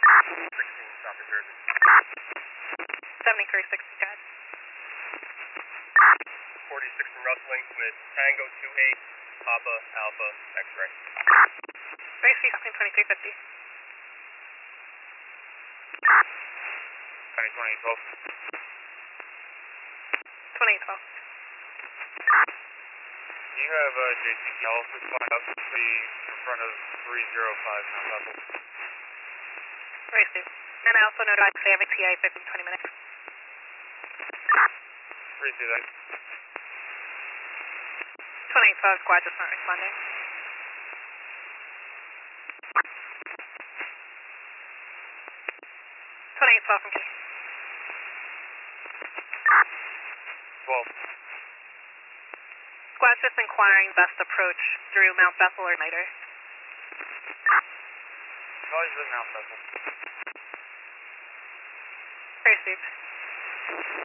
16, copy, Jersey. 7360, guys. 46 from Rustling with Tango 28, Papa, Alpha, X-ray. Gracie, 2350. 2012. 2012. Do you have JCT Alpha flying up to be in front of 305 Mount Bethel? Gracie. And I also notified I have a TA 15-20 minutes. Receive that. 2012 squad just not responding. 2812 from Key. 12. Squad's just inquiring best approach through Mount Bethel or Niter. Always been Mount Bethel. Received.